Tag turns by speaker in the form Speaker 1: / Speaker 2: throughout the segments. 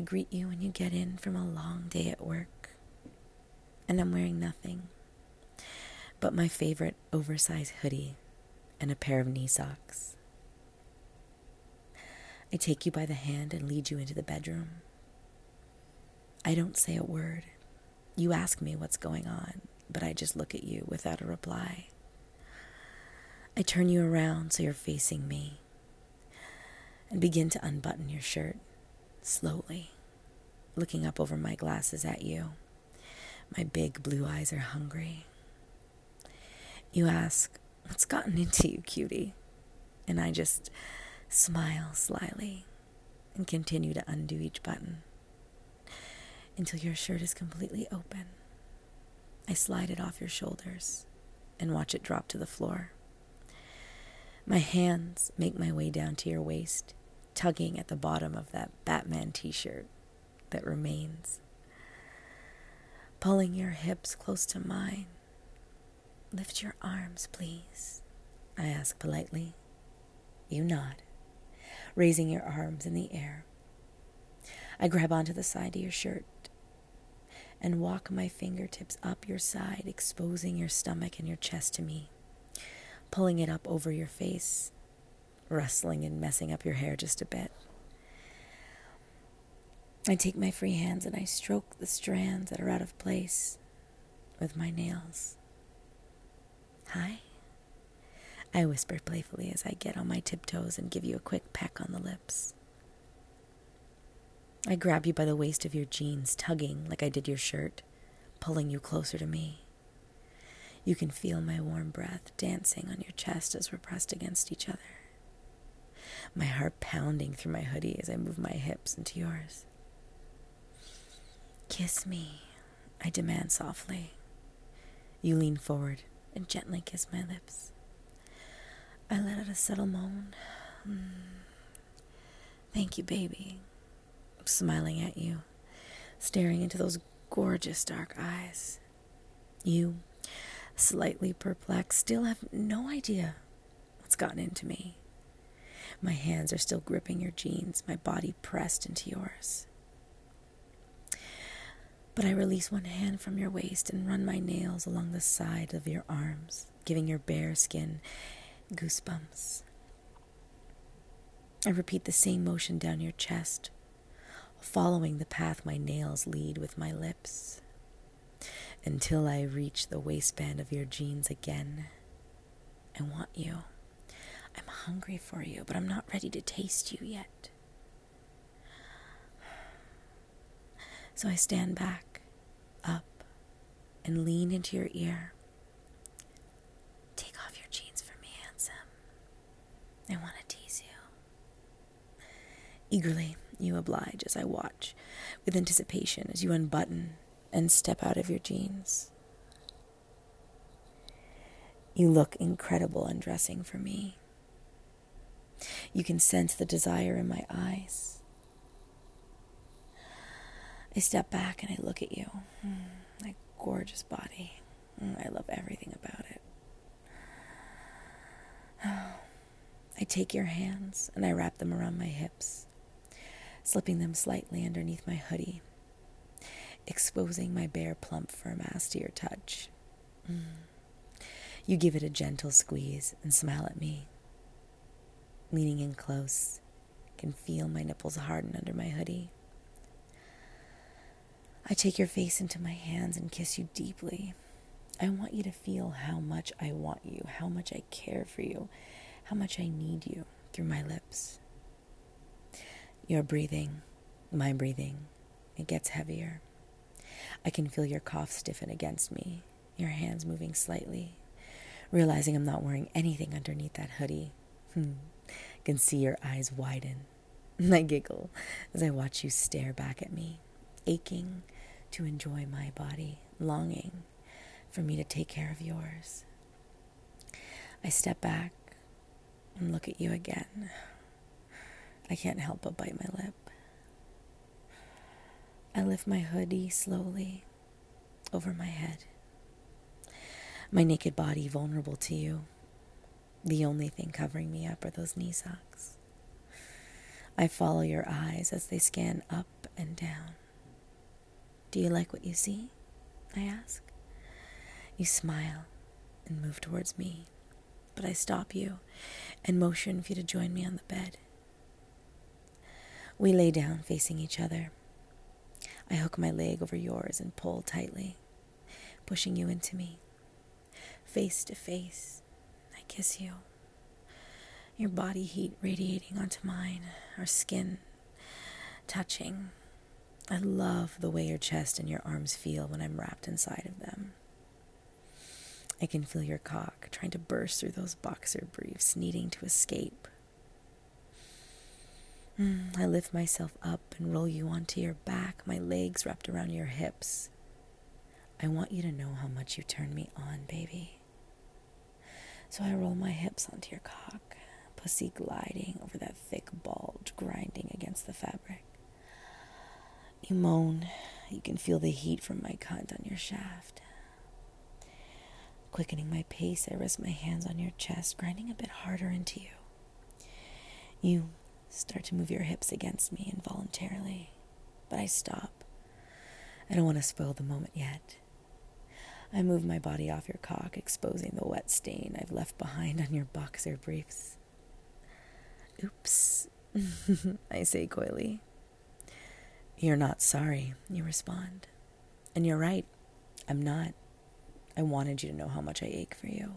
Speaker 1: greet you when you get in from a long day at work, and I'm wearing nothing but my favorite oversized hoodie and a pair of knee socks. I take you by the hand and lead you into the bedroom. I don't say a word. You ask me what's going on, but I just look at you without a reply. I turn you around so you're facing me and begin to unbutton your shirt slowly, looking up over my glasses at you. My big blue eyes are hungry. You ask, "What's gotten into you, cutie?" And I just smile slyly and continue to undo each button until your shirt is completely open. I slide it off your shoulders and watch it drop to the floor. My hands make my way down to your waist, tugging at the bottom of that Batman t-shirt that remains. Pulling your hips close to mine. "Lift your arms, please," I ask politely. You nod, raising your arms in the air. I grab onto the side of your shirt and walk my fingertips up your side, exposing your stomach and your chest to me, pulling it up over your face, rustling and messing up your hair just a bit. I take my free hands and I stroke the strands that are out of place with my nails. "Hi," I whisper playfully as I get on my tiptoes and give you a quick peck on the lips. I grab you by the waist of your jeans, tugging like I did your shirt, pulling you closer to me. You can feel my warm breath dancing on your chest as we're pressed against each other. My heart pounding through my hoodie as I move my hips into yours. "Kiss me," I demand softly. You lean forward and gently kiss my lips. I let out a subtle moan. "Thank you, baby," smiling at you, staring into those gorgeous dark eyes. You, slightly perplexed, still have no idea what's gotten into me. My hands are still gripping your jeans, my body pressed into yours. But I release one hand from your waist and run my nails along the side of your arms, giving your bare skin goosebumps. I repeat the same motion down your chest, following the path my nails lead with my lips, until I reach the waistband of your jeans again. I want you. I'm hungry for you, but I'm not ready to taste you yet. So I stand back, up, and lean into your ear. "Take off your jeans for me, handsome. I want to tease you." Eagerly, you oblige as I watch with anticipation as you unbutton and step out of your jeans. You look incredible undressing for me. You can sense the desire in my eyes. I step back and I look at you. That gorgeous body. I love everything about it. I take your hands and I wrap them around my hips, slipping them slightly underneath my hoodie, exposing my bare plump firm ass to your touch. You give it a gentle squeeze and smile at me. Leaning in close, can feel my nipples harden under my hoodie. I take your face into my hands and kiss you deeply. I want you to feel how much I want you, how much I care for you, how much I need you through my lips. Your breathing, my breathing, it gets heavier. I can feel your cough stiffen against me, your hands moving slightly, realizing I'm not wearing anything underneath that hoodie. I can see your eyes widen. I giggle as I watch you stare back at me, aching to enjoy my body, longing for me to take care of yours. I step back and look at you again. I can't help but bite my lip. I lift my hoodie slowly over my head, my naked body vulnerable to you. The only thing covering me up are those knee socks. I follow your eyes as they scan up and down. Do you like what you see? I ask. You smile and move towards me, but I stop you and motion for you to join me on the bed. We lay down facing each other. I hook my leg over yours and pull tightly, pushing you into me. Face to face, I kiss you. Your body heat radiating onto mine, our skin touching. I love the way your chest and your arms feel when I'm wrapped inside of them. I can feel your cock trying to burst through those boxer briefs, needing to escape. I lift myself up and roll you onto your back, my legs wrapped around your hips. I want you to know how much you turn me on, baby. So I roll my hips onto your cock, pussy gliding over that thick bulge, grinding against the fabric. You moan. You can feel the heat from my cunt on your shaft. Quickening my pace, I rest my hands on your chest, grinding a bit harder into you. You start to move your hips against me involuntarily, but I stop. I don't want to spoil the moment yet. I move my body off your cock, exposing the wet stain I've left behind on your boxer briefs. Oops, I say coyly. You're not sorry, you respond. And you're right, I'm not. I wanted you to know how much I ache for you.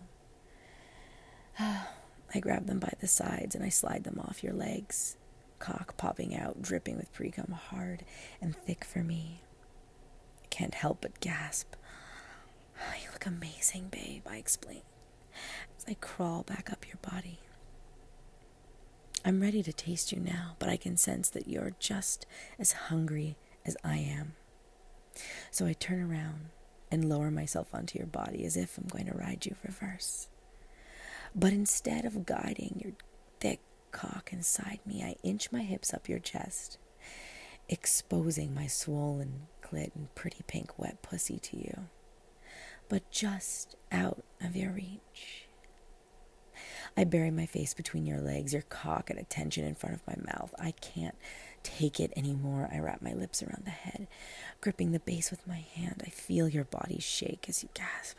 Speaker 1: I grab them by the sides and I slide them off your legs, cock popping out, dripping with pre-cum hard and thick for me. I can't help but gasp. You look amazing, babe, I explain, as I crawl back up your body. I'm ready to taste you now, but I can sense that you're just as hungry as I am. So I turn around and lower myself onto your body as if I'm going to ride you reverse. But instead of guiding your thick cock inside me, I inch my hips up your chest, exposing my swollen clit and pretty pink wet pussy to you, but just out of your reach. I bury my face between your legs, your cock at attention in front of my mouth. I can't take it anymore. I wrap my lips around the head, gripping the base with my hand. I feel your body shake as you gasp.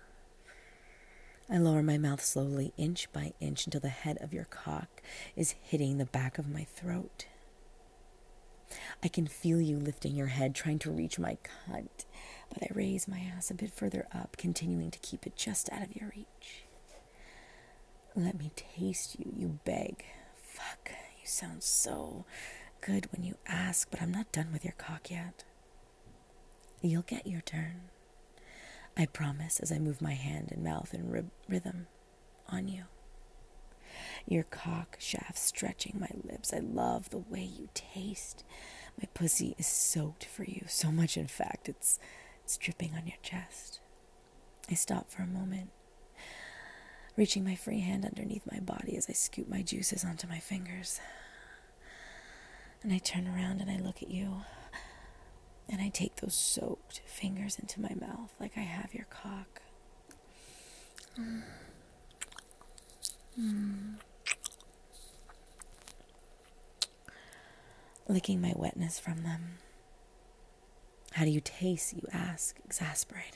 Speaker 1: I lower my mouth slowly, inch by inch, until the head of your cock is hitting the back of my throat. I can feel you lifting your head, trying to reach my cunt, but I raise my ass a bit further up, continuing to keep it just out of your reach. Let me taste you, you beg. Fuck, you sound so good when you ask, but I'm not done with your cock yet. You'll get your turn, I promise, as I move my hand and mouth in rhythm on you. Your cock shaft stretching my lips. I love the way you taste. My pussy is soaked for you, so much in fact it's dripping on your chest. I stop for a moment, reaching my free hand underneath my body as I scoop my juices onto my fingers. And I turn around and I look at you, and I take those soaked fingers into my mouth like I have your cock. Licking my wetness from them. How do you taste, you ask, exasperated.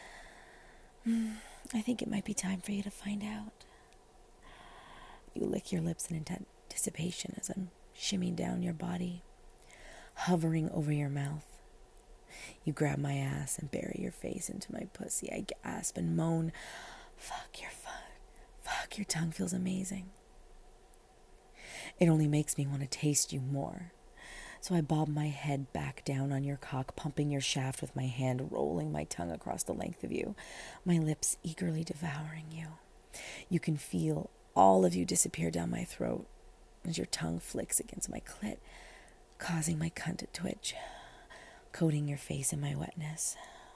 Speaker 1: I think it might be time for you to find out. You lick your lips in anticipation as I'm shimmying down your body, hovering over your mouth. You grab my ass and bury your face into my pussy. I gasp and moan, fuck your foot. Fuck, your tongue feels amazing. It only makes me want to taste you more. So I bob my head back down on your cock, pumping your shaft with my hand, rolling my tongue across the length of you, my lips eagerly devouring you. You can feel all of you disappear down my throat as your tongue flicks against my clit, causing my cunt to twitch, coating your face in my wetness.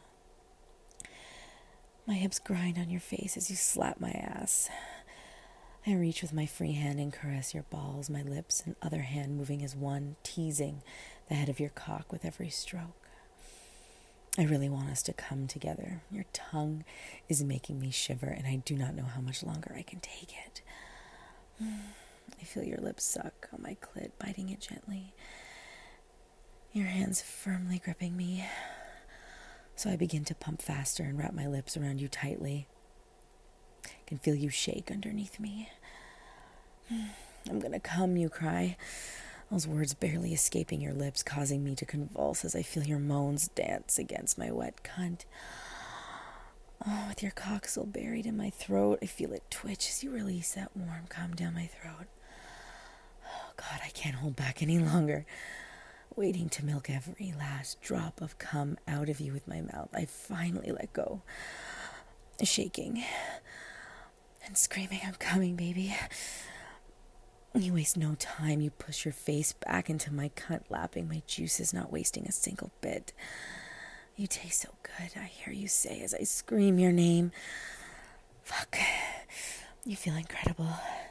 Speaker 1: My hips grind on your face as you slap my ass. I reach with my free hand and caress your balls, my lips and other hand moving as one, teasing the head of your cock with every stroke. I really want us to come together. Your tongue is making me shiver, and I do not know how much longer I can take it. I feel your lips suck on my clit, biting it gently. your hands firmly gripping me. So I begin to pump faster and wrap my lips around you tightly. I can feel you shake underneath me. I'm gonna come, you cry. Those words barely escaping your lips, causing me to convulse as I feel your moans dance against my wet cunt. Oh, with your cock still buried in my throat, I feel it twitch as you release that warm cum down my throat. Oh, God, I can't hold back any longer. Waiting to milk every last drop of cum out of you with my mouth, I finally let go, shaking and screaming, I'm coming, baby. You waste no time. You push your face back into my cunt, lapping my juices, not wasting a single bit. You taste so good, I hear you say as I scream your name. Fuck. You feel incredible.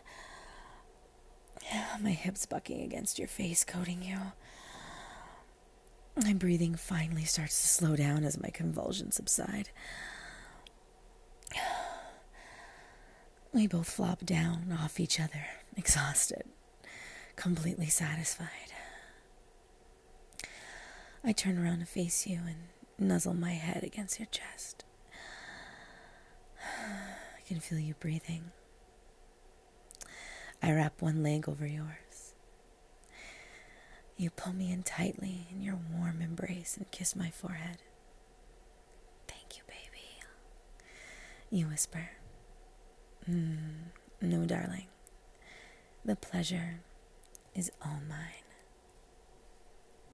Speaker 1: My hips bucking against your face, coating you. My breathing finally starts to slow down as my convulsions subside. We both flop down off each other, exhausted, completely satisfied. I turn around to face you and nuzzle my head against your chest. I can feel you breathing. I wrap one leg over yours. You pull me in tightly in your warm embrace and kiss my forehead. Thank you, baby. You whisper. No, darling. The pleasure is all mine.